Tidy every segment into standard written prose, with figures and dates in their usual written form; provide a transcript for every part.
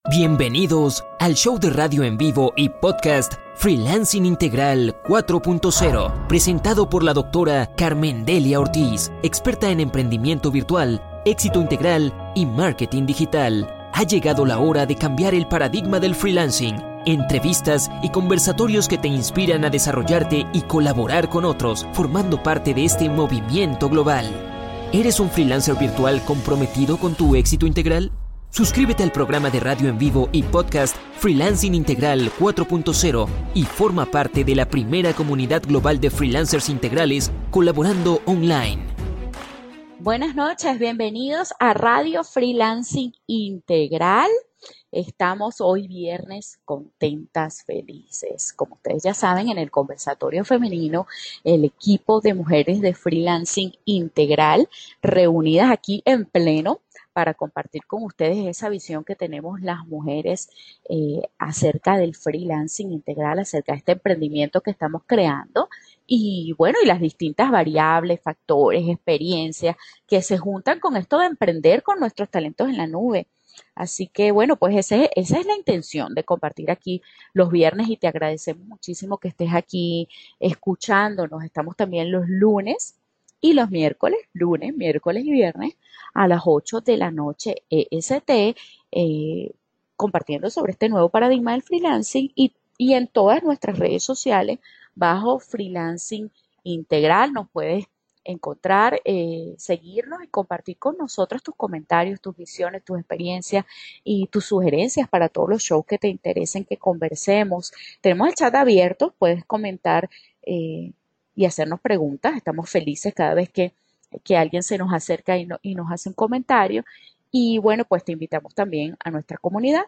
Bienvenidos al show de radio en vivo y podcast Freelancing Integral 4.0, presentado por la doctora Carmen Delia Ortiz, experta en emprendimiento virtual, éxito integral y marketing digital. Ha llegado la hora de cambiar el paradigma del freelancing. Entrevistas y conversatorios que te inspiran a desarrollarte y colaborar con otros, formando parte de este movimiento global. ¿Eres un freelancer virtual comprometido con tu éxito integral? Suscríbete al programa de radio en vivo y podcast Freelancing Integral 4.0 y forma parte de la primera comunidad global de freelancers integrales colaborando online. Buenas noches, bienvenidos a Radio Freelancing Integral. Estamos hoy viernes contentas, felices. Como ustedes ya saben, en el conversatorio femenino, el equipo de mujeres de Freelancing Integral reunidas aquí en pleno para compartir con ustedes esa visión que tenemos las mujeres acerca del freelancing integral, acerca de este emprendimiento que estamos creando y bueno, y las distintas variables, factores, experiencias que se juntan con esto de emprender con nuestros talentos en la nube. Así que bueno, pues esa es la intención de compartir aquí los viernes y te agradecemos muchísimo que estés aquí escuchándonos. Estamos también los lunes y los miércoles, lunes, miércoles y viernes a las 8 de la noche EST, compartiendo sobre este nuevo paradigma del freelancing y en todas nuestras redes sociales bajo Freelancing Integral. Nos puedes encontrar, seguirnos y compartir con nosotros tus comentarios, tus visiones, tus experiencias y tus sugerencias para todos los shows que te interesen que conversemos. Tenemos el chat abierto, puedes comentar y hacernos preguntas. Estamos felices cada vez que alguien se nos acerca y nos hace un comentario. Y bueno, pues te invitamos también a nuestra comunidad,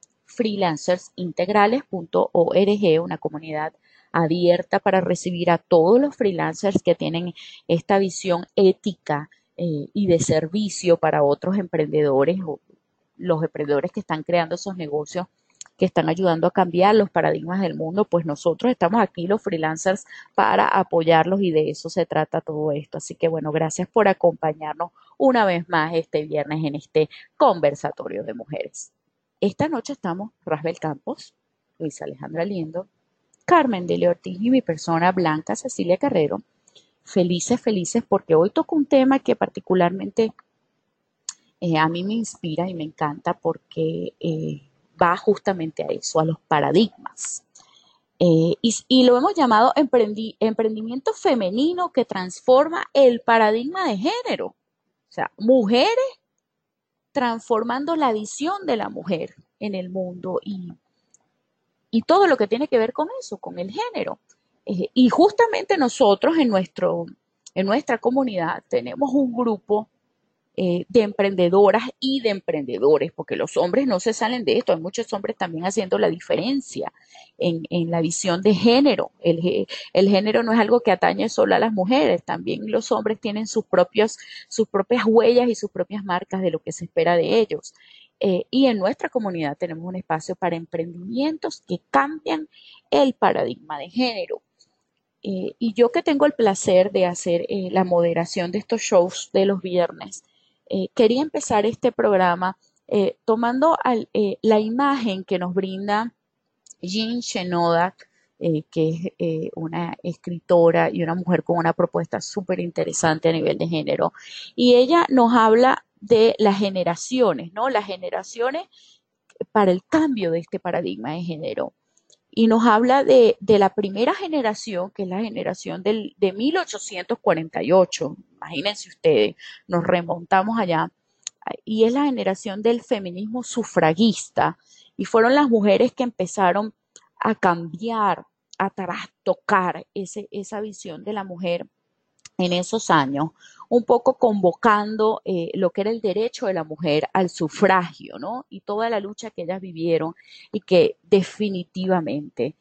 freelancersintegrales.org, una comunidad abierta para recibir a todos los freelancers que tienen esta visión ética y de servicio para otros emprendedores o los emprendedores que están creando esos negocios que están ayudando a cambiar los paradigmas del mundo. Pues nosotros estamos aquí, los freelancers, para apoyarlos y de eso se trata todo esto. Así que bueno, gracias por acompañarnos una vez más este viernes en este conversatorio de mujeres. Esta noche estamos Rasbel Campos, Luisa Alejandra Liendo, Carmen Delia Ortiz y mi persona Blanca Cecilia Carrero, felices porque hoy toco un tema que particularmente a mí me inspira y me encanta porque va justamente a eso, a los paradigmas. Y lo hemos llamado emprendimiento femenino que transforma el paradigma de género. O sea, mujeres transformando la visión de la mujer en el mundo y todo lo que tiene que ver con eso, con el género. Y justamente nosotros en nuestra comunidad tenemos un grupo de emprendedoras y de emprendedores, porque los hombres no se salen de esto, hay muchos hombres también haciendo la diferencia en la visión de género. El género no es algo que atañe solo a las mujeres, también los hombres tienen sus propias huellas y sus propias marcas de lo que se espera de ellos. Y en nuestra comunidad tenemos un espacio para emprendimientos que cambian el paradigma de género. Y yo que tengo el placer de hacer la moderación de estos shows de los viernes, quería empezar este programa tomando la imagen que nos brinda Jean Shenoda, que es una escritora y una mujer con una propuesta súper interesante a nivel de género. Y ella nos habla de las generaciones, ¿no? Las generaciones para el cambio de este paradigma de género. Y nos habla de la primera generación, que es la generación de 1848. Imagínense ustedes, nos remontamos allá. Y es la generación del feminismo sufragista. Y fueron las mujeres que empezaron a cambiar, a trastocar esa visión de la mujer en esos años, un poco convocando lo que era el derecho de la mujer al sufragio, ¿no? Y toda la lucha que ellas vivieron y que definitivamente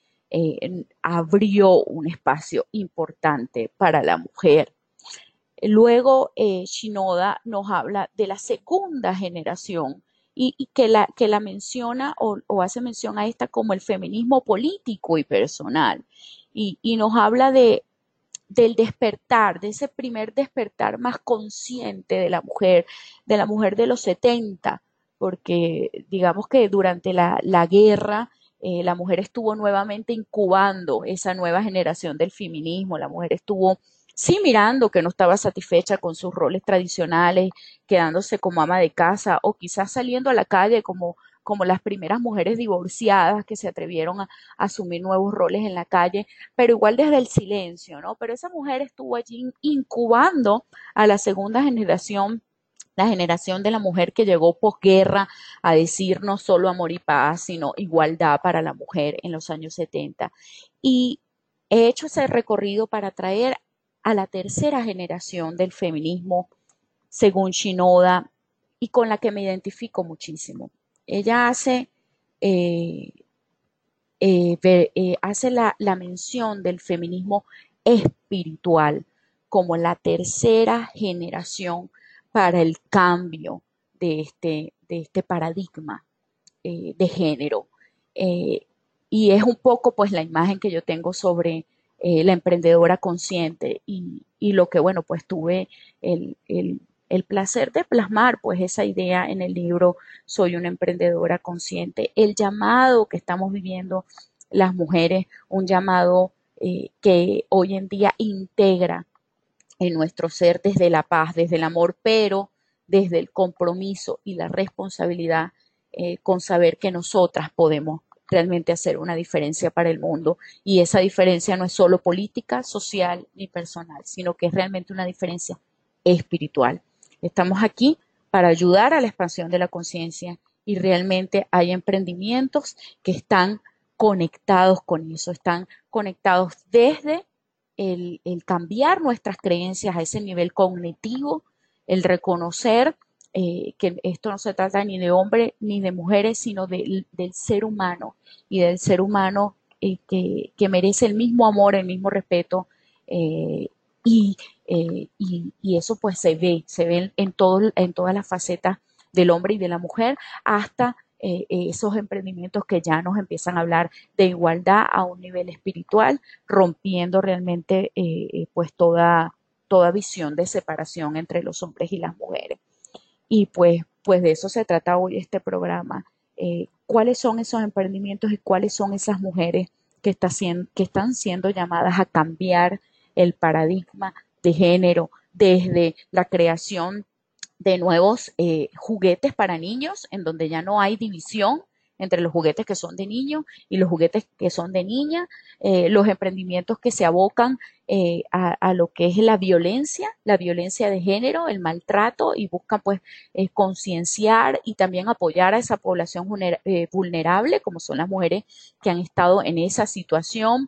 abrió un espacio importante para la mujer. Luego, Shinoda nos habla de la segunda generación y que la menciona o hace mención a esta como el feminismo político y personal. Y nos habla del despertar, de ese primer despertar más consciente de la mujer de los 70, porque digamos que durante la guerra la mujer estuvo nuevamente incubando esa nueva generación del feminismo, la mujer estuvo sí mirando que no estaba satisfecha con sus roles tradicionales, quedándose como ama de casa o quizás saliendo a la calle como las primeras mujeres divorciadas que se atrevieron a asumir nuevos roles en la calle, pero igual desde el silencio, ¿no? Pero esa mujer estuvo allí incubando a la segunda generación, la generación de la mujer que llegó posguerra a decir no solo amor y paz, sino igualdad para la mujer en los años 70. Y he hecho ese recorrido para traer a la tercera generación del feminismo, según Shinoda, y con la que me identifico muchísimo. Ella eh, hace la mención del feminismo espiritual como la tercera generación para el cambio de este paradigma de género. Eh, y es un poco pues la imagen que yo tengo sobre la emprendedora consciente y lo que, bueno, pues tuve el placer de plasmar pues esa idea en el libro Soy una emprendedora consciente, el llamado que estamos viviendo las mujeres, un llamado que hoy en día integra en nuestro ser desde la paz, desde el amor, pero desde el compromiso y la responsabilidad con saber que nosotras podemos realmente hacer una diferencia para el mundo y esa diferencia no es solo política, social ni personal, sino que es realmente una diferencia espiritual. Estamos aquí para ayudar a la expansión de la conciencia y realmente hay emprendimientos que están conectados con eso, están conectados desde el cambiar nuestras creencias a ese nivel cognitivo, el reconocer que esto no se trata ni de hombres ni de mujeres, sino del ser humano y del ser humano que merece el mismo amor, el mismo respeto eh, y, y eso pues se ve en todas las facetas del hombre y de la mujer hasta esos emprendimientos que ya nos empiezan a hablar de igualdad a un nivel espiritual, rompiendo realmente pues toda visión de separación entre los hombres y las mujeres. Y pues de eso se trata hoy este programa. ¿Cuáles son esos emprendimientos y cuáles son esas mujeres que están siendo llamadas a cambiar el paradigma de género desde la creación de nuevos juguetes para niños, en donde ya no hay división entre los juguetes que son de niños y los juguetes que son de niña, los emprendimientos que se abocan a lo que es la violencia de género, el maltrato y buscan pues concienciar y también apoyar a esa población vulnerable, como son las mujeres que han estado en esa situación.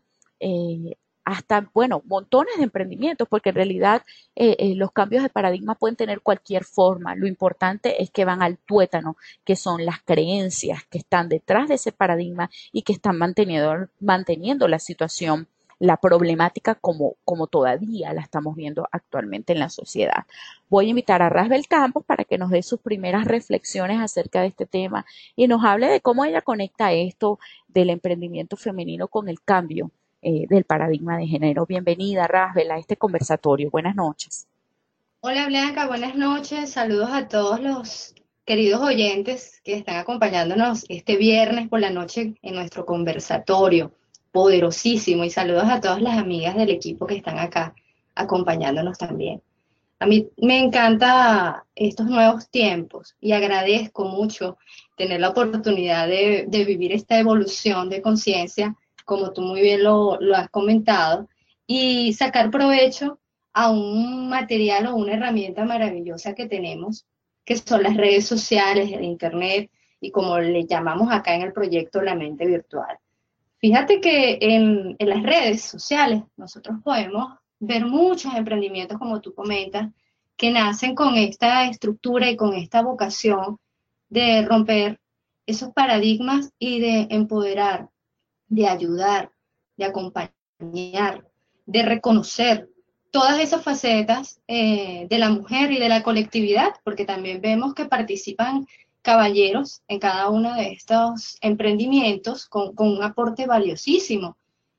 Hasta, bueno, montones de emprendimientos, porque en realidad los cambios de paradigma pueden tener cualquier forma. Lo importante es que van al tuétano, que son las creencias que están detrás de ese paradigma y que están manteniendo la situación, la problemática como todavía la estamos viendo actualmente en la sociedad. Voy a invitar a Rasbel Campos para que nos dé sus primeras reflexiones acerca de este tema y nos hable de cómo ella conecta esto del emprendimiento femenino con el cambio del paradigma de género. Bienvenida, Rasbel, a este conversatorio. Buenas noches. Hola Blanca, buenas noches. Saludos a todos los queridos oyentes que están acompañándonos este viernes por la noche en nuestro conversatorio poderosísimo y saludos a todas las amigas del equipo que están acá acompañándonos también. A mí me encanta estos nuevos tiempos y agradezco mucho tener la oportunidad de vivir esta evolución de conciencia, como tú muy bien lo has comentado, y sacar provecho a un material o una herramienta maravillosa que tenemos, que son las redes sociales, el internet y como le llamamos acá en el proyecto La Mente Virtual. Fíjate que en las redes sociales nosotros podemos ver muchos emprendimientos, como tú comentas, que nacen con esta estructura y con esta vocación de romper esos paradigmas y de empoderar, de ayudar, de acompañar, de reconocer todas esas facetas de la mujer y de la colectividad, porque también vemos que participan caballeros en cada uno de estos emprendimientos con un aporte valiosísimo.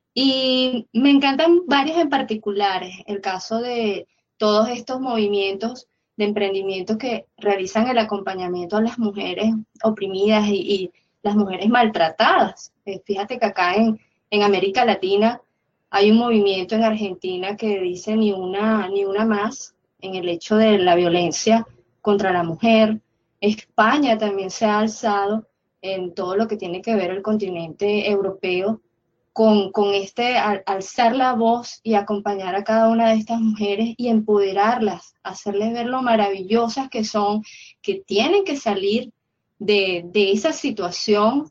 Y me encantan varios en particulares, el caso de todos estos movimientos de emprendimientos que realizan el acompañamiento a las mujeres oprimidas y las mujeres maltratadas. Fíjate que acá en América Latina hay un movimiento en Argentina que dice ni una más en el hecho de la violencia contra la mujer. España también se ha alzado en todo lo que tiene que ver el continente europeo con este alzar la voz y acompañar a cada una de estas mujeres y empoderarlas, hacerles ver lo maravillosas que son, que tienen que salir de esa situación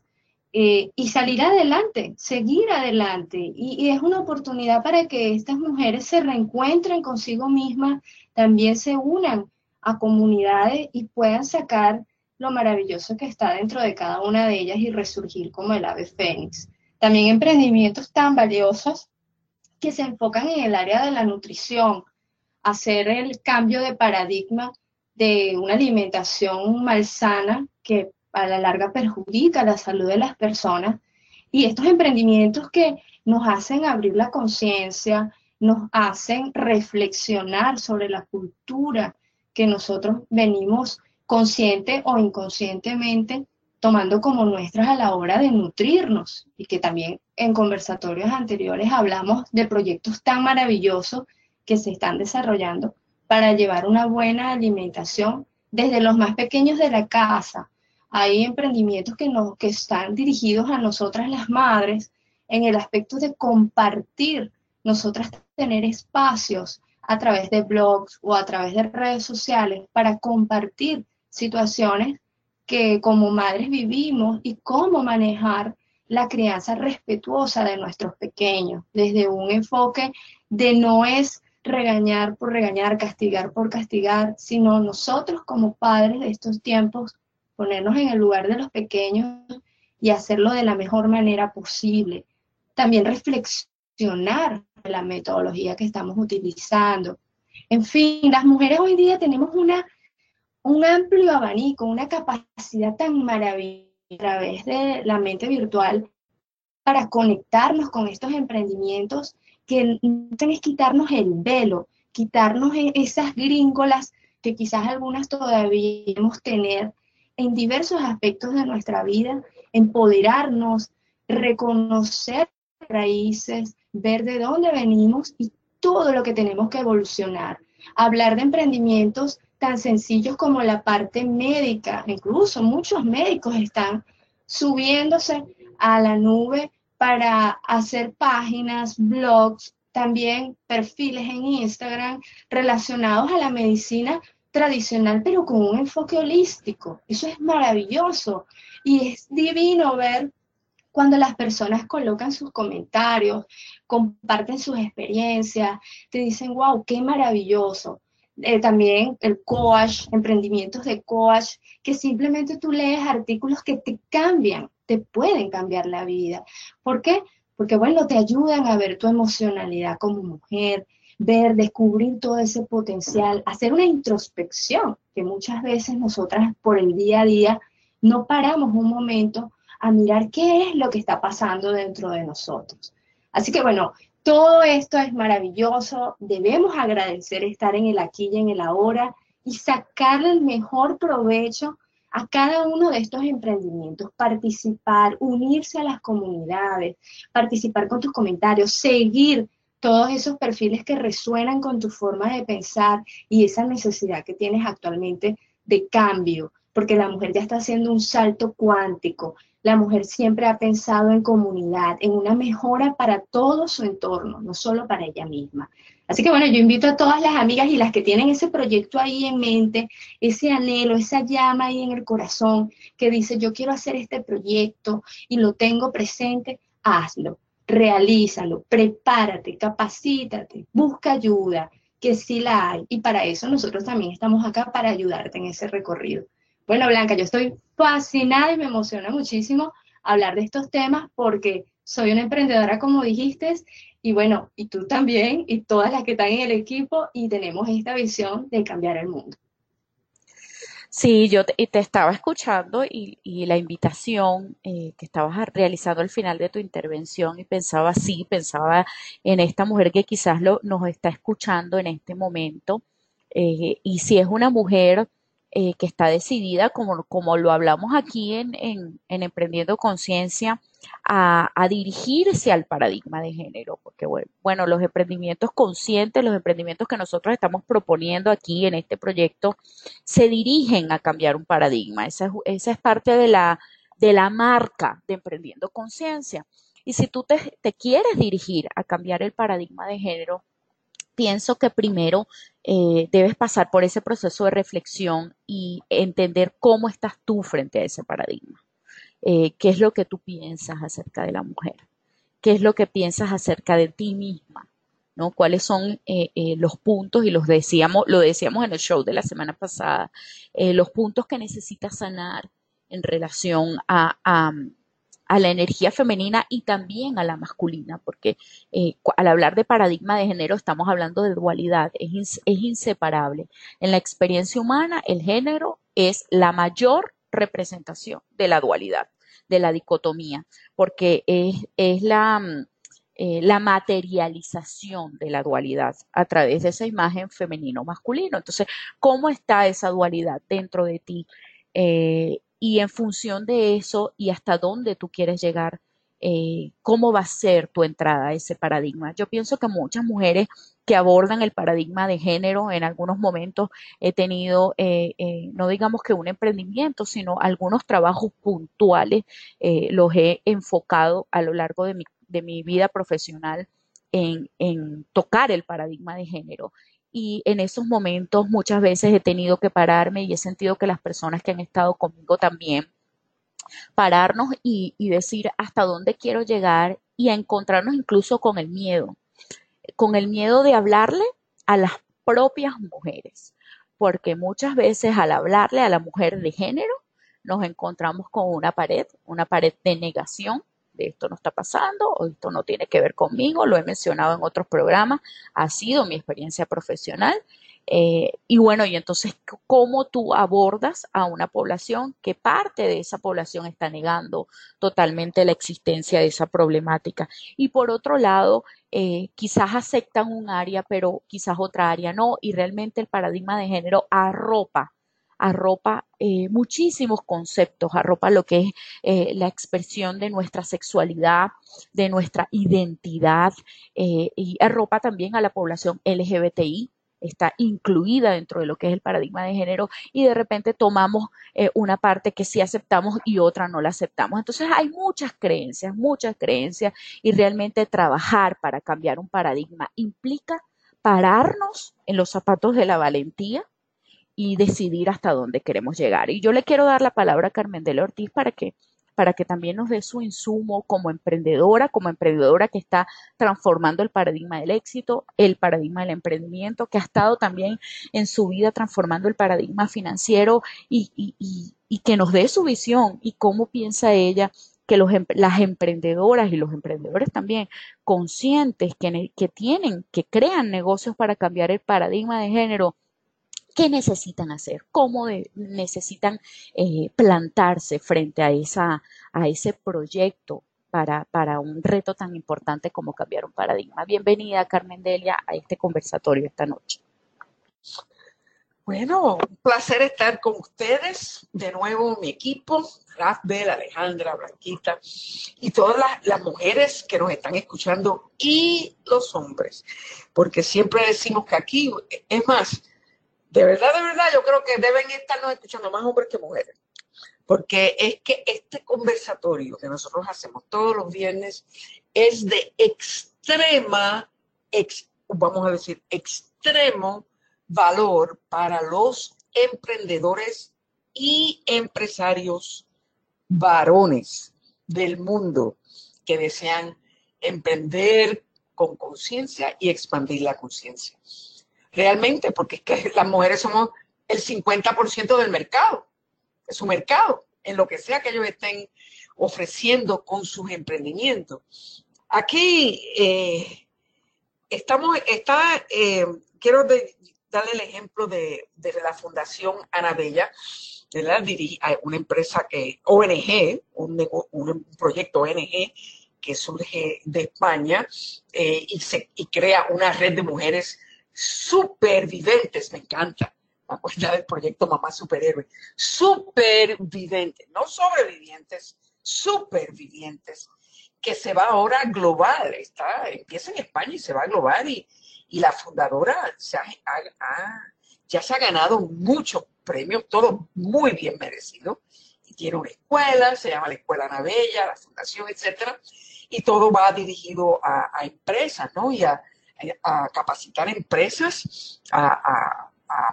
y salir adelante, seguir adelante. Y es una oportunidad para que estas mujeres se reencuentren consigo mismas, también se unan a comunidades y puedan sacar lo maravilloso que está dentro de cada una de ellas y resurgir como el ave fénix. También emprendimientos tan valiosos que se enfocan en el área de la nutrición, hacer el cambio de paradigma de una alimentación malsana que a la larga perjudica la salud de las personas. Y estos emprendimientos que nos hacen abrir la conciencia, nos hacen reflexionar sobre la cultura que nosotros venimos consciente o inconscientemente tomando como nuestras a la hora de nutrirnos, y que también en conversatorios anteriores hablamos de proyectos tan maravillosos que se están desarrollando para llevar una buena alimentación desde los más pequeños de la casa. Hay emprendimientos que están dirigidos a nosotras las madres en el aspecto de compartir, nosotras tener espacios a través de blogs o a través de redes sociales para compartir situaciones que como madres vivimos y cómo manejar la crianza respetuosa de nuestros pequeños, desde un enfoque de no es regañar por regañar, castigar por castigar, sino nosotros como padres de estos tiempos, ponernos en el lugar de los pequeños y hacerlo de la mejor manera posible. También reflexionar de la metodología que estamos utilizando. En fin, las mujeres hoy día tenemos un amplio abanico, una capacidad tan maravillosa a través de la mente virtual para conectarnos con estos emprendimientos que es quitarnos el velo, quitarnos esas gringolas que quizás algunas todavía debemos tener en diversos aspectos de nuestra vida, empoderarnos, reconocer raíces, ver de dónde venimos y todo lo que tenemos que evolucionar. Hablar de emprendimientos tan sencillos como la parte médica, incluso muchos médicos están subiéndose a la nube para hacer páginas, blogs, también perfiles en Instagram relacionados a la medicina tradicional, pero con un enfoque holístico. Eso es maravilloso y es divino ver cuando las personas colocan sus comentarios, comparten sus experiencias, te dicen, wow, qué maravilloso. También el coach, emprendimientos de coach, que simplemente tú lees artículos que te cambian, te pueden cambiar la vida. ¿Por qué? Porque, bueno, te ayudan a ver tu emocionalidad como mujer, ver, descubrir todo ese potencial, hacer una introspección, que muchas veces nosotras por el día a día no paramos un momento a mirar qué es lo que está pasando dentro de nosotros. Así que, bueno, todo esto es maravilloso, debemos agradecer estar en el aquí y en el ahora y sacarle el mejor provecho a cada uno de estos emprendimientos, participar, unirse a las comunidades, participar con tus comentarios, seguir todos esos perfiles que resuenan con tu forma de pensar y esa necesidad que tienes actualmente de cambio, porque la mujer ya está haciendo un salto cuántico. La mujer siempre ha pensado en comunidad, en una mejora para todo su entorno, no solo para ella misma. Así que bueno, yo invito a todas las amigas y las que tienen ese proyecto ahí en mente, ese anhelo, esa llama ahí en el corazón, que dice yo quiero hacer este proyecto y lo tengo presente, hazlo, realízalo, prepárate, capacítate, busca ayuda, que sí la hay. Y para eso nosotros también estamos acá para ayudarte en ese recorrido. Bueno, Blanca, yo estoy fascinada y me emociona muchísimo hablar de estos temas porque soy una emprendedora, como dijiste, y bueno, y tú también, y todas las que están en el equipo, y tenemos esta visión de cambiar el mundo. Sí, te estaba escuchando y la invitación que estabas realizando al final de tu intervención y pensaba así, pensaba en esta mujer que quizás nos está escuchando en este momento Y si es una mujer que está decidida, como lo hablamos aquí en Emprendiendo Conciencia, a dirigirse al paradigma de género, porque bueno, los emprendimientos conscientes, los emprendimientos que nosotros estamos proponiendo aquí en este proyecto, se dirigen a cambiar un paradigma. Esa es parte de la marca de Emprendiendo Conciencia. Y si tú te quieres dirigir a cambiar el paradigma de género, pienso que primero debes pasar por ese proceso de reflexión y entender cómo estás tú frente a ese paradigma. ¿Qué es lo que tú piensas acerca de la mujer? ¿Qué es lo que piensas acerca de ti misma? ¿No? ¿Cuáles son los puntos? Y lo decíamos en el show de la semana pasada, los puntos que necesitas sanar en relación a la energía femenina y también a la masculina, porque al hablar de paradigma de género estamos hablando de dualidad, es inseparable. En la experiencia humana, el género es la mayor representación de la dualidad, de la dicotomía, porque es la materialización de la dualidad a través de esa imagen femenino-masculino. Entonces, ¿cómo está esa dualidad dentro de ti? Y en función de eso y hasta dónde tú quieres llegar, cómo va a ser tu entrada a ese paradigma. Yo pienso que muchas mujeres que abordan el paradigma de género, en algunos momentos he tenido, no digamos que un emprendimiento, sino algunos trabajos puntuales, los he enfocado a lo largo de mi vida profesional en tocar el paradigma de género. Y en esos momentos muchas veces he tenido que pararme y he sentido que las personas que han estado conmigo también, pararnos y decir hasta dónde quiero llegar y a encontrarnos incluso con el miedo de hablarle a las propias mujeres, porque muchas veces al hablarle a la mujer de género nos encontramos con una pared de negación, de esto no está pasando, o esto no tiene que ver conmigo, lo he mencionado en otros programas, ha sido mi experiencia profesional. Y bueno, y entonces, ¿cómo tú abordas a una población que parte de esa población está negando totalmente la existencia de esa problemática? Y por otro lado, quizás aceptan un área, pero quizás otra área no, y realmente el paradigma de género arropa muchísimos conceptos, arropa lo que es la expresión de nuestra sexualidad, de nuestra identidad, y arropa también a la población LGBTI, está incluida dentro de lo que es el paradigma de género y de repente tomamos una parte que sí aceptamos y otra no la aceptamos. Entonces hay muchas creencias y realmente trabajar para cambiar un paradigma implica pararnos en los zapatos de la valentía y decidir hasta dónde queremos llegar. Y yo le quiero dar la palabra a Carmendelia Ortiz para que también nos dé su insumo como emprendedora que está transformando el paradigma del éxito, el paradigma del emprendimiento, que ha estado también en su vida transformando el paradigma financiero y que nos dé su visión y cómo piensa ella que las emprendedoras y los emprendedores también conscientes que crean negocios para cambiar el paradigma de género, qué necesitan hacer, necesitan plantarse frente a ese proyecto para un reto tan importante como cambiar un paradigma. Bienvenida, Carmendelia, a este conversatorio esta noche. Bueno, un placer estar con ustedes, de nuevo mi equipo, Rafael, Alejandra, Blanquita y todas las mujeres que nos están escuchando y los hombres, porque siempre decimos que aquí, es más, de verdad, yo creo que deben estarnos escuchando más hombres que mujeres, porque es que este conversatorio que nosotros hacemos todos los viernes es de vamos a decir, extremo valor para los emprendedores y empresarios varones del mundo que desean emprender con conciencia y expandir la conciencia. Realmente, porque es que las mujeres somos el 50% del mercado, de su mercado, en lo que sea que ellos estén ofreciendo con sus emprendimientos. Aquí quiero darle el ejemplo de la Fundación Ana Bella, ¿verdad? Dirige una empresa ONG, un proyecto ONG que surge de España y crea una red de mujeres superviventes, me encanta. Me acuerdo del proyecto Mamá Superhéroe. Superviventes, no sobrevivientes, supervivientes, que se va ahora global. Empieza en España y se va global. Y la fundadora ya se ha ganado muchos premios, todos muy bien merecidos. Y tiene una escuela, se llama la Escuela Ana Bella, la fundación, etcétera. Y todo va dirigido a empresas, ¿no? Y a capacitar empresas a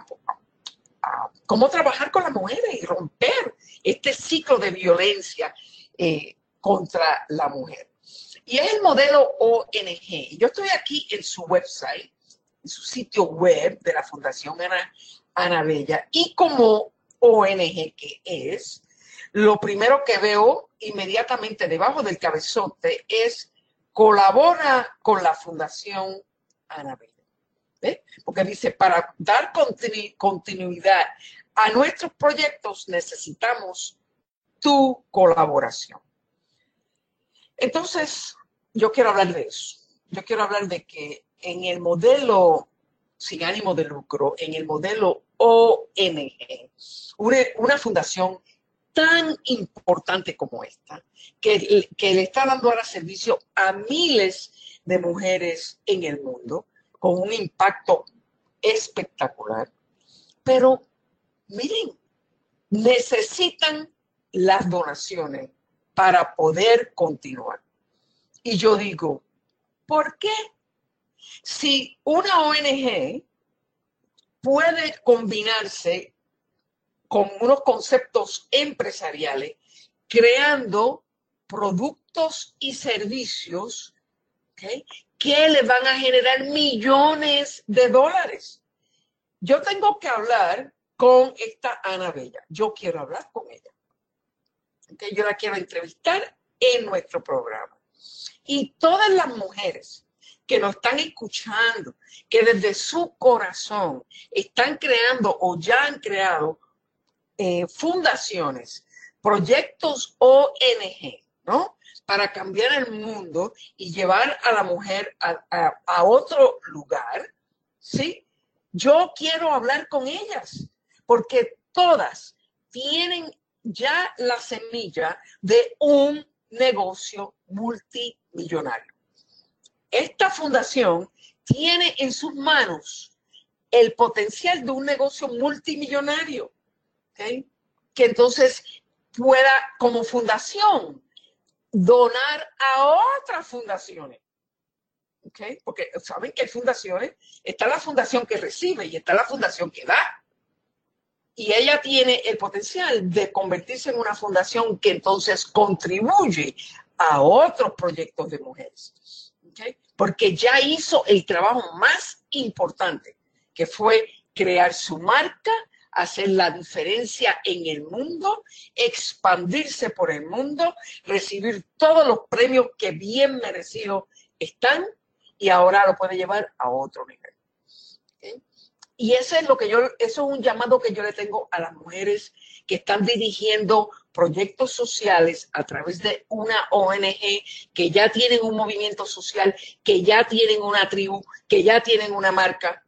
cómo trabajar con las mujeres y romper este ciclo de violencia contra la mujer. Y es el modelo ONG. Yo estoy aquí en su website, en su sitio web de la Fundación Ana Bella. Y como ONG que es, lo primero que veo inmediatamente debajo del cabezote es colabora con la Fundación Ana Bella. Porque dice, para dar continuidad a nuestros proyectos necesitamos tu colaboración. Entonces, yo quiero hablar de eso. Yo quiero hablar de que en el modelo sin ánimo de lucro, en el modelo ONG, una fundación tan importante como esta, que le está dando ahora servicio a miles de mujeres en el mundo, con un impacto espectacular. Pero, miren, necesitan las donaciones para poder continuar. Y yo digo, ¿por qué? Si una ONG puede combinarse con unos conceptos empresariales, creando productos y servicios, ¿okay?, que le van a generar millones de dólares. Yo tengo que hablar con esta Ana Bella. Yo quiero hablar con ella. ¿Okay? Yo la quiero entrevistar en nuestro programa. Y todas las mujeres que nos están escuchando, que desde su corazón están creando o ya han creado fundaciones, proyectos ONG, ¿no?, para cambiar el mundo y llevar a la mujer a otro lugar, ¿sí? Yo quiero hablar con ellas, porque todas tienen ya la semilla de un negocio multimillonario. Esta fundación tiene en sus manos el potencial de un negocio multimillonario, ¿okay?, que entonces pueda, como fundación, donar a otras fundaciones. ¿Okay? Porque saben que hay fundaciones, está la fundación que recibe y está la fundación que da. Y ella tiene el potencial de convertirse en una fundación que entonces contribuye a otros proyectos de mujeres. ¿Okay? Porque ya hizo el trabajo más importante, que fue crear su marca, hacer la diferencia en el mundo, expandirse por el mundo, recibir todos los premios que bien merecidos están y ahora lo puede llevar a otro nivel. ¿Okay? Y eso es un llamado que yo le tengo a las mujeres que están dirigiendo proyectos sociales a través de una ONG, que ya tienen un movimiento social, que ya tienen una tribu, que ya tienen una marca.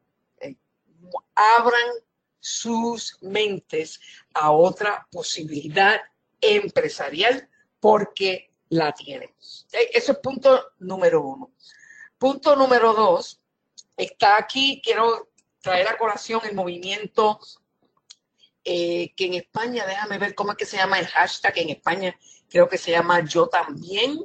Abran sus mentes a otra posibilidad empresarial porque la tienen. Ese es punto número 1. Punto número 2, está aquí, quiero traer a colación el movimiento que en España, déjame ver cómo es que se llama el hashtag en España, creo que se llama Yo También,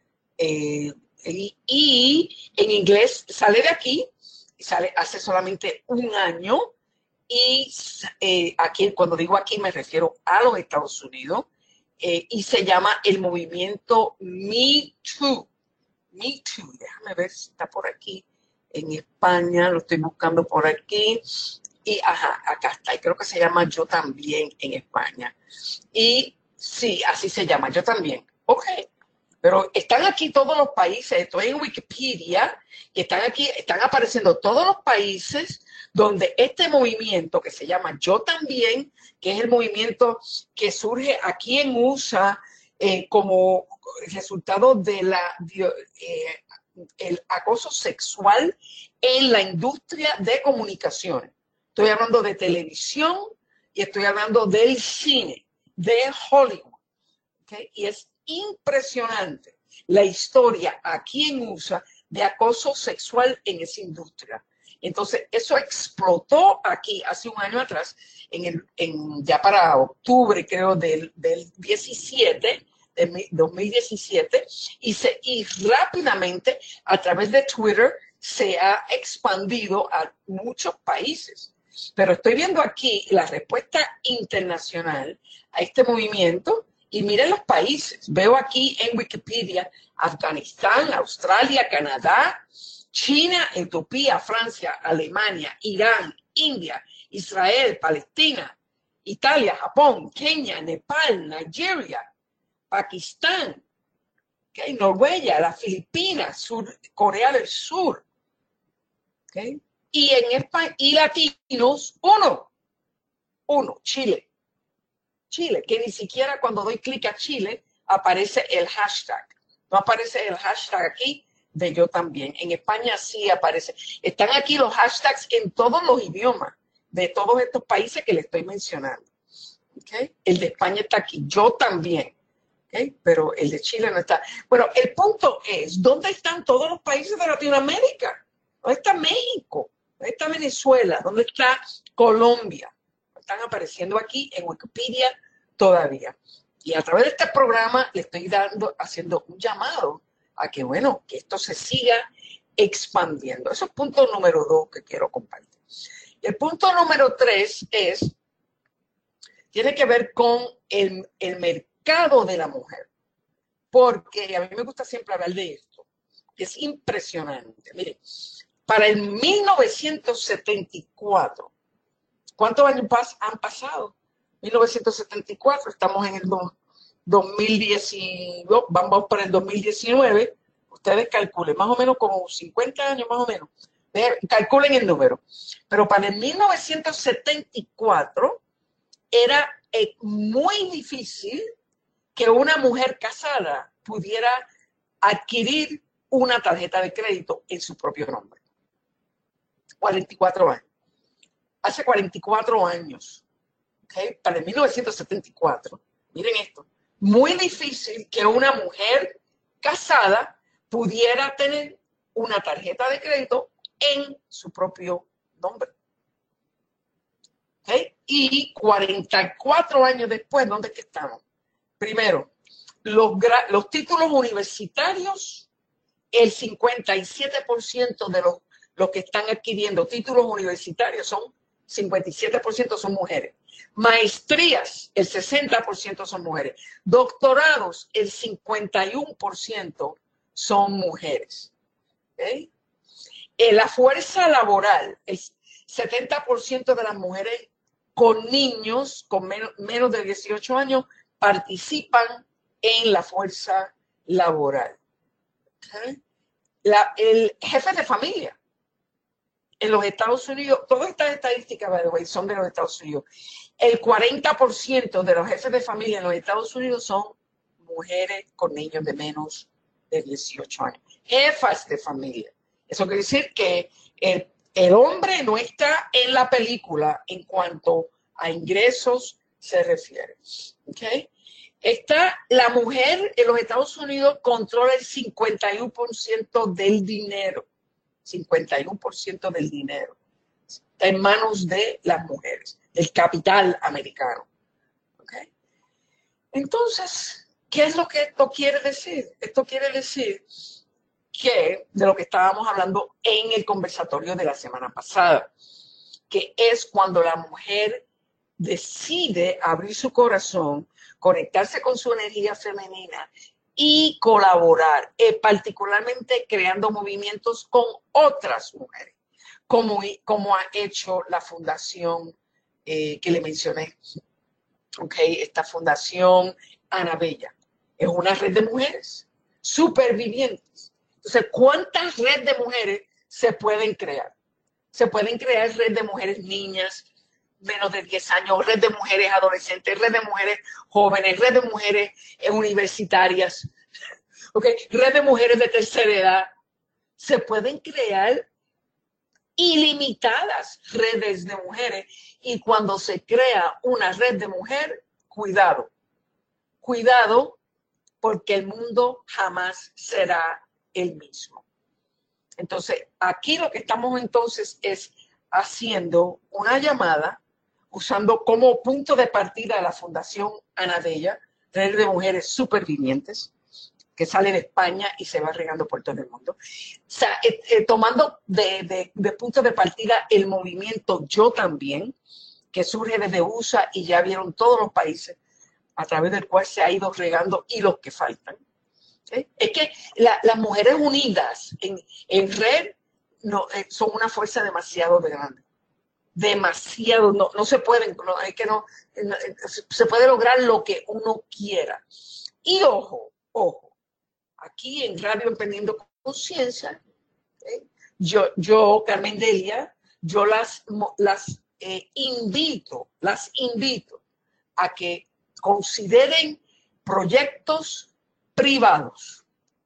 y en inglés sale de aquí, sale hace solamente un año. Y aquí, cuando digo aquí, me refiero a los Estados Unidos, y se llama el movimiento Me Too. Me Too, déjame ver si está por aquí en España, lo estoy buscando por aquí. Y acá está, y creo que se llama Yo También en España. Y sí, así se llama, Yo También. Ok, pero están aquí todos los países, estoy en Wikipedia, y están aquí, están apareciendo todos los países donde este movimiento que se llama Yo También, que es el movimiento que surge aquí en USA como resultado de la el acoso sexual en la industria de comunicaciones. Estoy hablando de televisión y estoy hablando del cine, de Hollywood. ¿Okay? Y es impresionante la historia aquí en USA de acoso sexual en esa industria. Entonces, eso explotó aquí hace un año atrás, ya para octubre, creo, del 17, de 2017, y rápidamente, a través de Twitter, se ha expandido a muchos países. Pero estoy viendo aquí la respuesta internacional a este movimiento, y miren los países. Veo aquí en Wikipedia Afganistán, Australia, Canadá, China, Etiopía, Francia, Alemania, Irán, India, Israel, Palestina, Italia, Japón, Kenia, Nepal, Nigeria, Pakistán, ¿okay? Noruega, las Filipinas, Corea del Sur, ¿okay? Y en España, y latinos, uno, Chile, que ni siquiera cuando doy clic a Chile aparece el hashtag. No aparece el hashtag aquí de yo también. En España sí aparece. Están aquí los hashtags en todos los idiomas de todos estos países que les estoy mencionando. ¿Okay? El de España está aquí, yo también. ¿Okay? Pero el de Chile no está. Bueno, el punto es, ¿dónde están todos los países de Latinoamérica? ¿Dónde está México? ¿Dónde está Venezuela? ¿Dónde está Colombia? Están apareciendo aquí en Wikipedia todavía. Y a través de este programa le estoy haciendo un llamado a que, bueno, que esto se siga expandiendo. Eso es punto número 2 que quiero compartir. El punto número 3 tiene que ver con el mercado de la mujer. Porque a mí me gusta siempre hablar de esto. Es impresionante. Miren, para el 1974, ¿cuántos años han pasado? 1974, estamos en el 2019, vamos para el 2019. Ustedes calculen, más o menos como 50 años, más o menos. Calculen el número. Pero para el 1974 era muy difícil que una mujer casada pudiera adquirir una tarjeta de crédito en su propio nombre. 44 años. Hace 44 años, ¿okay? Para el 1974, miren esto, muy difícil que una mujer casada pudiera tener una tarjeta de crédito en su propio nombre. ¿Okay? Y 44 años después, ¿dónde es que estamos? Primero, los títulos universitarios, el 57% de los que están adquiriendo títulos universitarios 57% son mujeres. Maestrías, el 60% son mujeres. Doctorados, el 51% son mujeres. ¿Okay? La fuerza laboral, el 70% de las mujeres con niños con menos de 18 años participan en la fuerza laboral. ¿Okay? El jefe de familia en los Estados Unidos, todas estas estadísticas, by the way, son de los Estados Unidos. El 40% de los jefes de familia en los Estados Unidos son mujeres con niños de menos de 18 años. Jefas de familia. Eso quiere decir que el hombre no está en la película en cuanto a ingresos se refiere. ¿Okay? La mujer en los Estados Unidos controla el 51% del dinero. 51% del dinero está en manos de las mujeres, del capital americano. ¿Okay? Entonces, ¿qué es lo que esto quiere decir? Esto quiere decir que, de lo que estábamos hablando en el conversatorio de la semana pasada, que es cuando la mujer decide abrir su corazón, conectarse con su energía femenina y colaborar, particularmente creando movimientos con otras mujeres, como ha hecho la fundación que le mencioné. Okay, esta fundación Ana Bella es una red de mujeres supervivientes. Entonces, ¿cuántas redes de mujeres se pueden crear? Se pueden crear red de mujeres niñas, menos de 10 años, red de mujeres adolescentes, red de mujeres jóvenes, red de mujeres universitarias, okay, red de mujeres de tercera edad, se pueden crear ilimitadas redes de mujeres, y cuando se crea una red de mujeres, cuidado, porque el mundo jamás será el mismo. Entonces, aquí lo que estamos entonces es haciendo una llamada, usando como punto de partida la Fundación Anadella, Red de Mujeres Supervivientes, que sale de España y se va regando por todo el mundo. O sea, tomando de punto de partida el movimiento Yo También, que surge desde USA y ya vieron todos los países a través del cual se ha ido regando, y los que faltan. Es que las mujeres unidas en red son una fuerza demasiado grande. Demasiado, no se pueden, se puede lograr lo que uno quiera. Y ojo, aquí en Radio Emprendiendo Conciencia, yo, Carmen Delia, yo las invito a que consideren proyectos privados.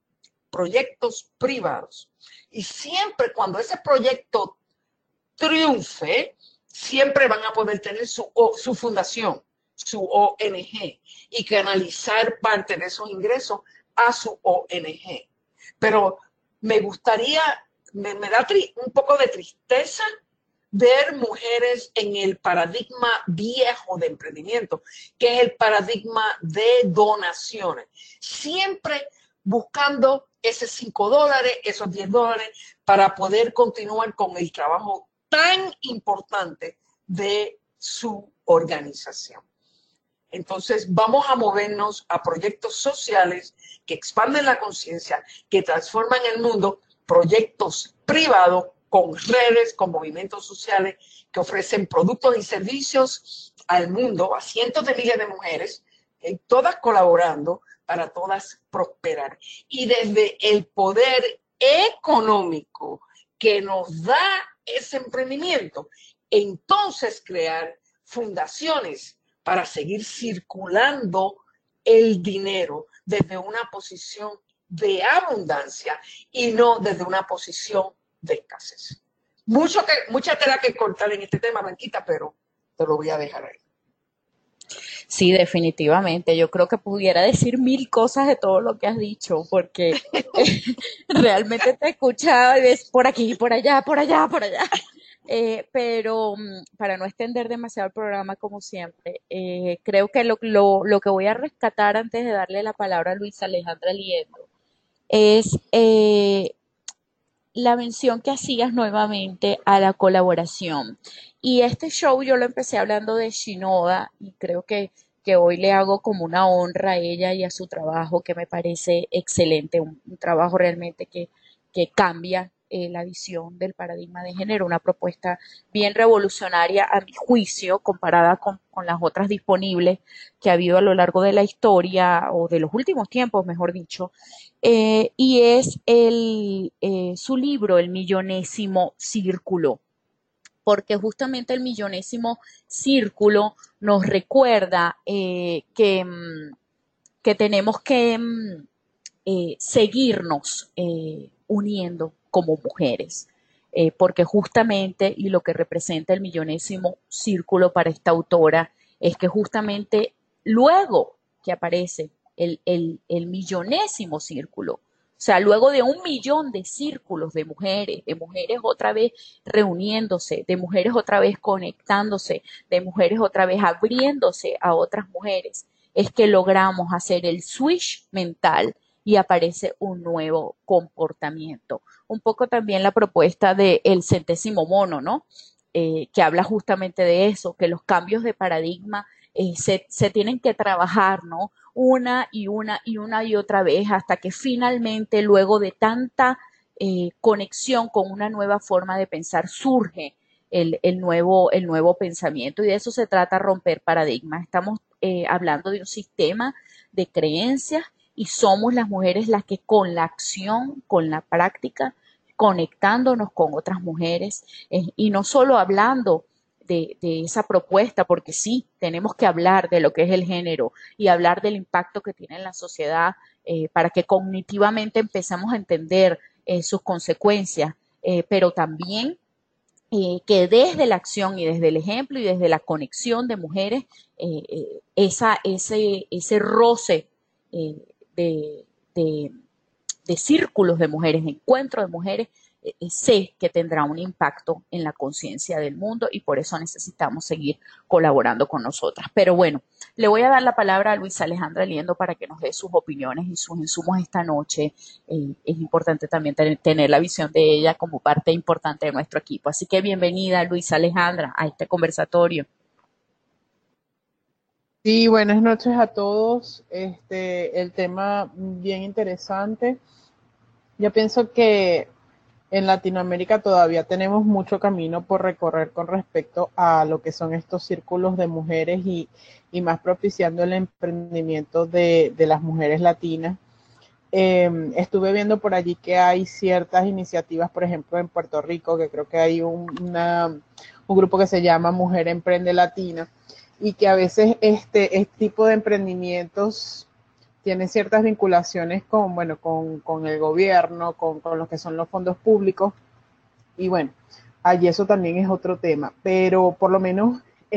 Y siempre cuando ese proyecto triunfe, siempre van a poder tener su fundación, su ONG, y canalizar parte de esos ingresos a su ONG. Pero me gustaría, me da un poco de tristeza ver mujeres en el paradigma viejo de emprendimiento, que es el paradigma de donaciones. Siempre buscando esos $5, esos $10, para poder continuar con el trabajo tan importante de su organización. Entonces, vamos a movernos a proyectos sociales que expanden la conciencia, que transforman el mundo, proyectos privados con redes, con movimientos sociales que ofrecen productos y servicios al mundo, a cientos de miles de mujeres, todas colaborando para todas prosperar. Y desde el poder económico que nos da ese emprendimiento, entonces crear fundaciones para seguir circulando el dinero desde una posición de abundancia y no desde una posición de escasez. Mucha tela que cortar en este tema, Blanquita, pero te lo voy a dejar ahí. Sí, definitivamente. Yo creo que pudiera decir 1000 cosas de todo lo que has dicho, porque realmente te he escuchado y ves por aquí, por allá, por allá, por allá. Pero para no extender demasiado el programa, como siempre, creo que lo que voy a rescatar antes de darle la palabra a Luisa Alejandra Liendo es la mención que hacías nuevamente a la colaboración. Y este show yo lo empecé hablando de Shinoda y creo que hoy le hago como una honra a ella y a su trabajo, que me parece excelente, un trabajo realmente que cambia la visión del paradigma de género, una propuesta bien revolucionaria a mi juicio, comparada con las otras disponibles que ha habido a lo largo de la historia, o de los últimos tiempos, mejor dicho, y es su libro, El Millonésimo Círculo, porque justamente el millonésimo círculo nos recuerda que tenemos que seguirnos uniendo como mujeres, porque justamente, y lo que representa el millonésimo círculo para esta autora, es que justamente luego que aparece el millonésimo círculo, o sea, luego de 1.000.000 de círculos de mujeres otra vez reuniéndose, de mujeres otra vez conectándose, de mujeres otra vez abriéndose a otras mujeres, es que logramos hacer el switch mental y aparece un nuevo comportamiento. Un poco también la propuesta del centésimo mono, ¿no? Que habla justamente de eso, que los cambios de paradigma se tienen que trabajar, ¿no? Una y otra vez, hasta que finalmente, luego de tanta conexión con una nueva forma de pensar, surge el nuevo pensamiento. Y de eso se trata, romper paradigmas. Estamos hablando de un sistema de creencias, y somos las mujeres las que, con la acción, con la práctica, conectándonos con otras mujeres, y no solo hablando de esa propuesta, porque sí, tenemos que hablar de lo que es el género y hablar del impacto que tiene en la sociedad, para que cognitivamente empecemos a entender sus consecuencias, pero también que desde la acción y desde el ejemplo y desde la conexión de mujeres, ese roce eh, de, de, de círculos de mujeres, de encuentros de mujeres, sé que tendrá un impacto en la conciencia del mundo y por eso necesitamos seguir colaborando con nosotras. Pero bueno, le voy a dar la palabra a Luisa Alejandra Liendo para que nos dé sus opiniones y sus insumos esta noche. Es importante también tener la visión de ella como parte importante de nuestro equipo. Así que bienvenida, Luisa Alejandra, a este conversatorio. Sí, buenas noches a todos. El tema bien interesante. Yo pienso que en Latinoamérica todavía tenemos mucho camino por recorrer con respecto a lo que son estos círculos de mujeres y más propiciando el emprendimiento de las mujeres latinas. Estuve viendo por allí que hay ciertas iniciativas, por ejemplo, en Puerto Rico, que creo que hay un grupo que se llama Mujer Emprende Latina, y que a veces este tipo de emprendimientos tienen ciertas vinculaciones con el gobierno, con lo que son los fondos públicos, y bueno, allí eso también es otro tema, pero por lo menos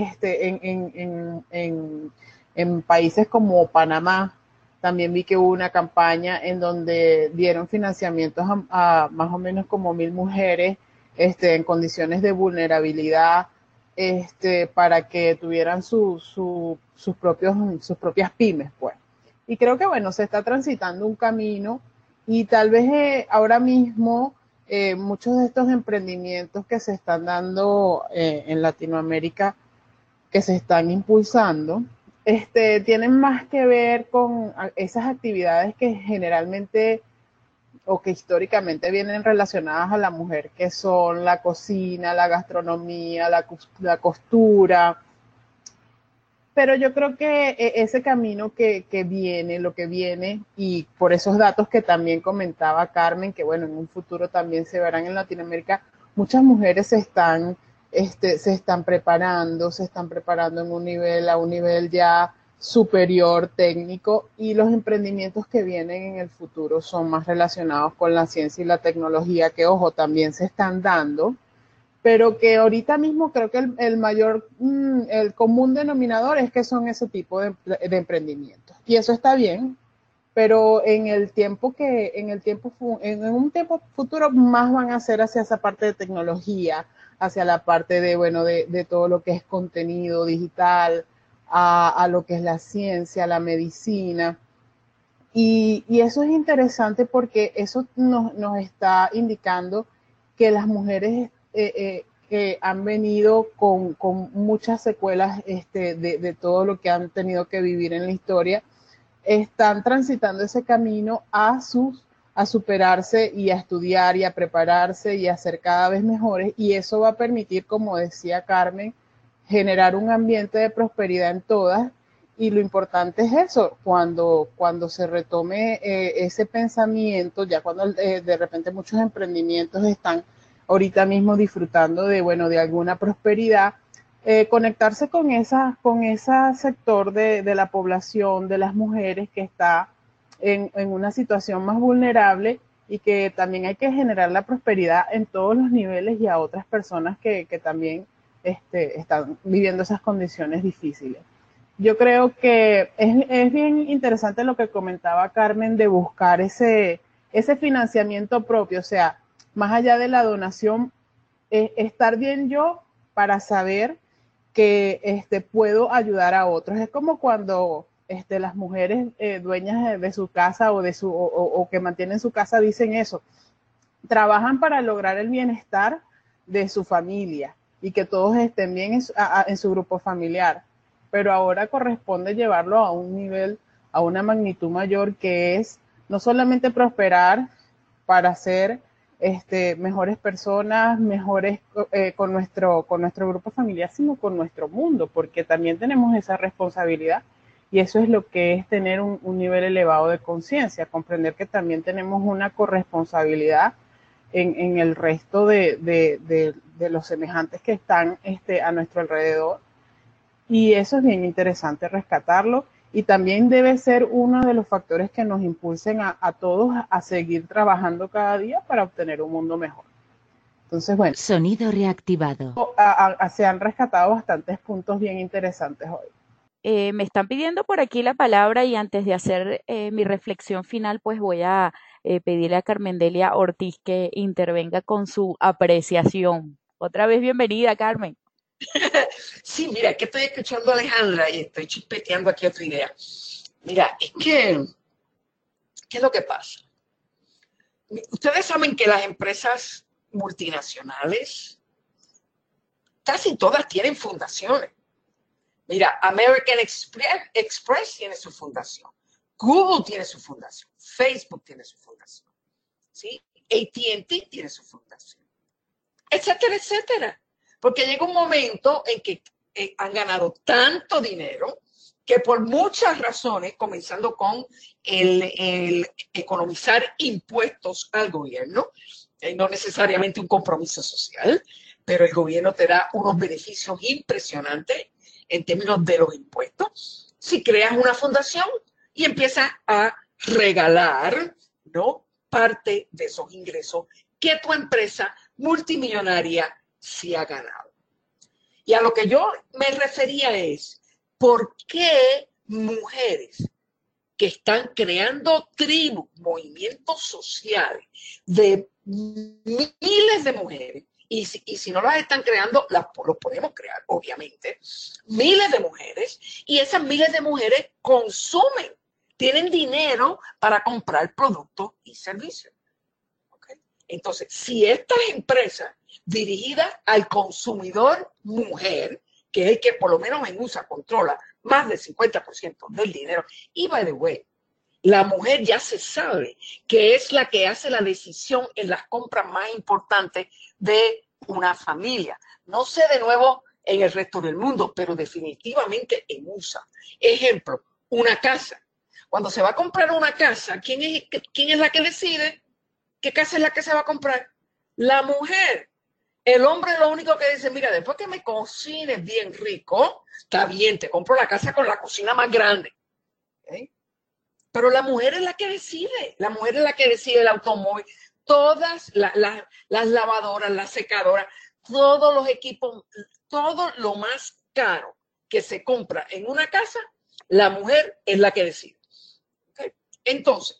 en países como Panamá, también vi que hubo una campaña en donde dieron financiamientos a más o menos como 1,000 mujeres en condiciones de vulnerabilidad, para que tuvieran sus propias pymes, pues. Y creo que, bueno, se está transitando un camino y tal vez ahora mismo muchos de estos emprendimientos que se están dando en Latinoamérica, que se están impulsando, tienen más que ver con esas actividades que generalmente o que históricamente vienen relacionadas a la mujer, que son la cocina, la gastronomía, la costura. Pero yo creo que ese camino que viene, lo que viene, y por esos datos que también comentaba Carmen, que bueno, en un futuro también se verán en Latinoamérica, muchas mujeres se están preparando a un nivel ya superior técnico, y los emprendimientos que vienen en el futuro son más relacionados con la ciencia y la tecnología, que ojo, también se están dando, pero que ahorita mismo creo que el común denominador es que son ese tipo de emprendimientos. Y eso está bien, pero en un tiempo futuro más van a ser hacia esa parte de tecnología, hacia la parte de todo lo que es contenido digital, a lo que es la ciencia, la medicina. Y eso es interesante porque eso nos está indicando que las mujeres que han venido con muchas secuelas de todo lo que han tenido que vivir en la historia, están transitando ese camino a superarse y a estudiar y a prepararse y a ser cada vez mejores, y eso va a permitir, como decía Carmen, generar un ambiente de prosperidad en todas. Y lo importante es eso, cuando se retome ese pensamiento, ya cuando de repente muchos emprendimientos están ahorita mismo disfrutando de alguna prosperidad, conectarse con ese sector de la población, de las mujeres que está en una situación más vulnerable, y que también hay que generar la prosperidad en todos los niveles y a otras personas que también están viviendo esas condiciones difíciles. Yo creo que es bien interesante lo que comentaba Carmen de buscar ese financiamiento propio, o sea, más allá de la donación, estar bien yo para saber que puedo ayudar a otros. Es como cuando las mujeres dueñas de su casa o que mantienen su casa dicen eso, trabajan para lograr el bienestar de su familia y que todos estén bien en su grupo familiar, pero ahora corresponde llevarlo a un nivel, a una magnitud mayor, que es no solamente prosperar para ser mejores personas, mejores con nuestro grupo familiar, sino con nuestro mundo, porque también tenemos esa responsabilidad, y eso es lo que es tener un nivel elevado de conciencia, comprender que también tenemos una corresponsabilidad en el resto de los semejantes que están a nuestro alrededor. Y eso es bien interesante rescatarlo, y también debe ser uno de los factores que nos impulsen a todos a seguir trabajando cada día para obtener un mundo mejor. Entonces, bueno, Sonido reactivado. se han rescatado bastantes puntos bien interesantes hoy. Me están pidiendo por aquí la palabra y antes de hacer mi reflexión final, pues voy a pedirle a Carmendelia Ortiz que intervenga con su apreciación. Otra vez bienvenida, Carmen. Sí, mira, que estoy escuchando a Alejandra y estoy chispeteando aquí otra idea. Mira, es que, ¿qué es lo que pasa? Ustedes saben que las empresas multinacionales, casi todas tienen fundaciones. Mira, American Express tiene su fundación, Google tiene su fundación, Facebook tiene su fundación, ¿sí? AT&T tiene su fundación, etcétera, etcétera. Porque llega un momento en que han ganado tanto dinero que por muchas razones, comenzando con el economizar impuestos al gobierno, no necesariamente un compromiso social, pero el gobierno te da unos beneficios impresionantes en términos de los impuestos. Si creas una fundación y empiezas a regalar, ¿no?, parte de esos ingresos que tu empresa multimillonaria sí ha ganado. Y a lo que yo me refería es, ¿por qué mujeres que están creando tribus, movimientos sociales de miles de mujeres, y si no las están creando, los podemos crear, obviamente, miles de mujeres, y esas miles de mujeres consumen, tienen dinero para comprar productos y servicios? ¿Okay? Entonces, si estas empresas dirigidas al consumidor mujer, que es el que por lo menos en USA controla más del 50% del dinero, y by the way, la mujer ya se sabe que es la que hace la decisión en las compras más importantes de una familia. No sé de nuevo en el resto del mundo, pero definitivamente en USA. Ejemplo, una casa. Cuando se va a comprar una casa, ¿quién es la que decide qué casa es la que se va a comprar? La mujer. El hombre lo único que dice, mira, después que me cocines bien rico, está bien, te compro la casa con la cocina más grande. ¿Okay? Pero la mujer es la que decide. La mujer es la que decide el automóvil. Todas las lavadoras, las secadoras, todos los equipos, todo lo más caro que se compra en una casa, la mujer es la que decide. ¿Okay? Entonces,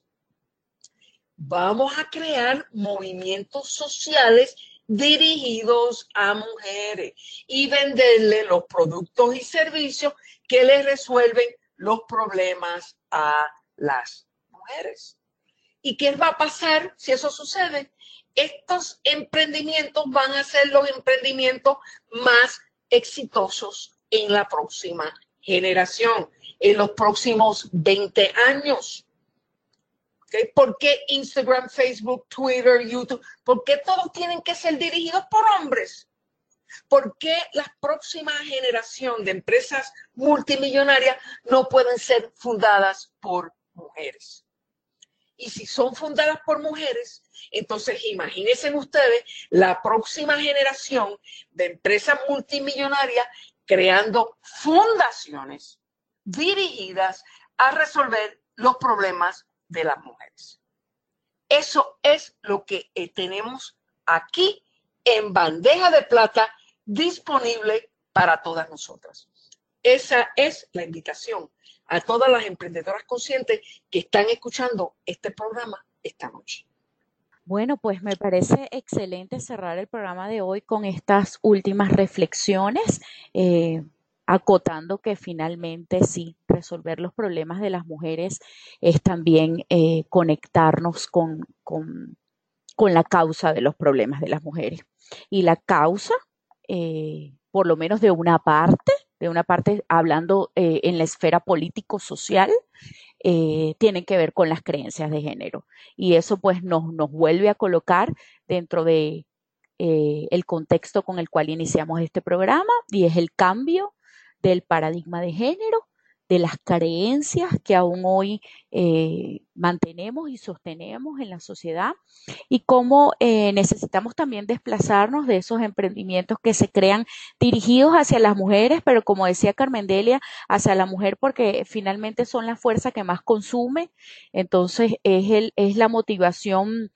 vamos a crear movimientos sociales dirigidos a mujeres y venderle los productos y servicios que les resuelven los problemas a las mujeres. ¿Y qué va a pasar si eso sucede? Estos emprendimientos van a ser los emprendimientos más exitosos en la próxima generación, en los próximos 20 años. ¿Okay? ¿Por qué Instagram, Facebook, Twitter, YouTube? ¿Por qué todos tienen que ser dirigidos por hombres? ¿Por qué la próxima generación de empresas multimillonarias no pueden ser fundadas por mujeres? Y si son fundadas por mujeres, entonces imagínense ustedes la próxima generación de empresas multimillonarias creando fundaciones dirigidas a resolver los problemas de las mujeres. Eso es lo que tenemos aquí en bandeja de plata disponible para todas nosotras. Esa es la invitación a todas las emprendedoras conscientes que están escuchando este programa esta noche. Bueno, pues me parece excelente cerrar el programa de hoy con estas últimas reflexiones, acotando que finalmente sí, resolver los problemas de las mujeres es también conectarnos con la causa de los problemas de las mujeres. Y la causa, por lo menos de una parte hablando en la esfera político-social, tienen que ver con las creencias de género. Y eso pues nos vuelve a colocar dentro de el contexto con el cual iniciamos este programa, y es el cambio del paradigma de género de las creencias que aún hoy mantenemos y sostenemos en la sociedad, y cómo necesitamos también desplazarnos de esos emprendimientos que se crean dirigidos hacia las mujeres, pero como decía Carmendelia, hacia la mujer porque finalmente son la fuerza que más consume. Entonces es la motivación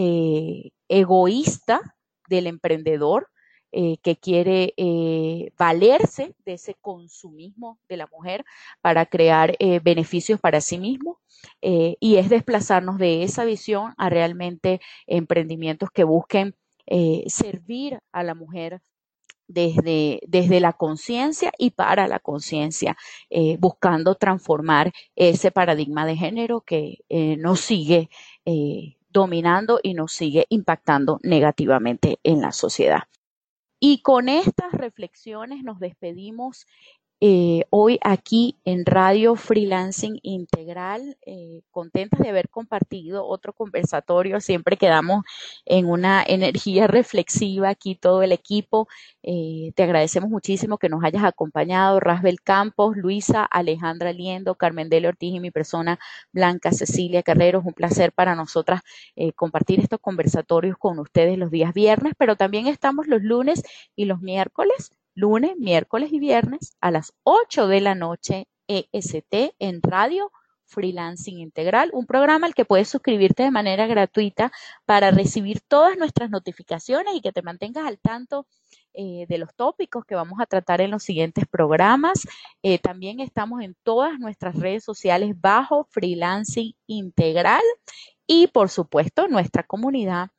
egoísta del emprendedor que quiere valerse de ese consumismo de la mujer para crear beneficios para sí mismo, y es desplazarnos de esa visión a realmente emprendimientos que busquen servir a la mujer desde la conciencia y para la conciencia, buscando transformar ese paradigma de género que nos sigue dominando y nos sigue impactando negativamente en la sociedad. Y con estas reflexiones nos despedimos hoy aquí en Radio Freelancing Integral, contentas de haber compartido otro conversatorio. Siempre quedamos en una energía reflexiva aquí todo el equipo. Te agradecemos muchísimo que nos hayas acompañado, Rasbel Campos, Luisa, Alejandra Liendo, Carmendelia Ortiz y mi persona Blanca Cecilia Carreros. Un placer para nosotras compartir estos conversatorios con ustedes los días viernes, pero también estamos los lunes y los miércoles. Lunes, miércoles y viernes a las 8 de la noche EST en Radio Freelancing Integral, un programa al que puedes suscribirte de manera gratuita para recibir todas nuestras notificaciones y que te mantengas al tanto de los tópicos que vamos a tratar en los siguientes programas. También estamos en todas nuestras redes sociales bajo Freelancing Integral y, por supuesto, nuestra comunidad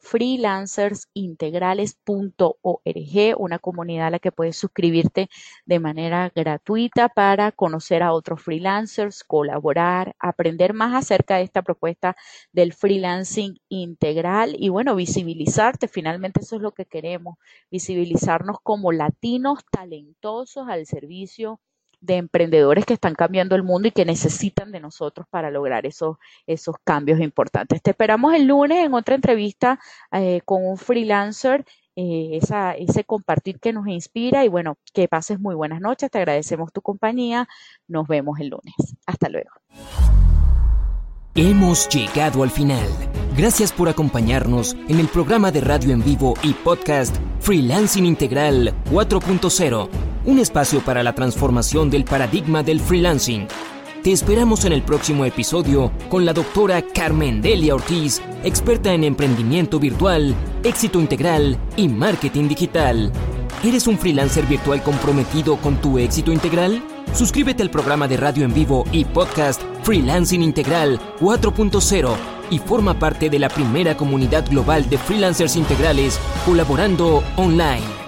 freelancersintegrales.org, una comunidad a la que puedes suscribirte de manera gratuita para conocer a otros freelancers, colaborar, aprender más acerca de esta propuesta del freelancing integral y, bueno, visibilizarte. Finalmente eso es lo que queremos, visibilizarnos como latinos talentosos al servicio de emprendedores que están cambiando el mundo y que necesitan de nosotros para lograr esos cambios importantes. Te esperamos el lunes en otra entrevista con un freelancer, ese compartir que nos inspira, y bueno, que pases muy buenas noches. Te agradecemos tu compañía. Nos vemos el lunes. Hasta luego. Hemos llegado al final. Gracias por acompañarnos en el programa de radio en vivo y podcast Freelancing Integral 4.0, un espacio para la transformación del paradigma del freelancing. Te esperamos en el próximo episodio con la doctora Carmendelia Ortiz, experta en emprendimiento virtual, éxito integral y marketing digital. ¿Eres un freelancer virtual comprometido con tu éxito integral? Suscríbete al programa de radio en vivo y podcast Freelancing Integral 4.0 y forma parte de la primera comunidad global de freelancers integrales colaborando online.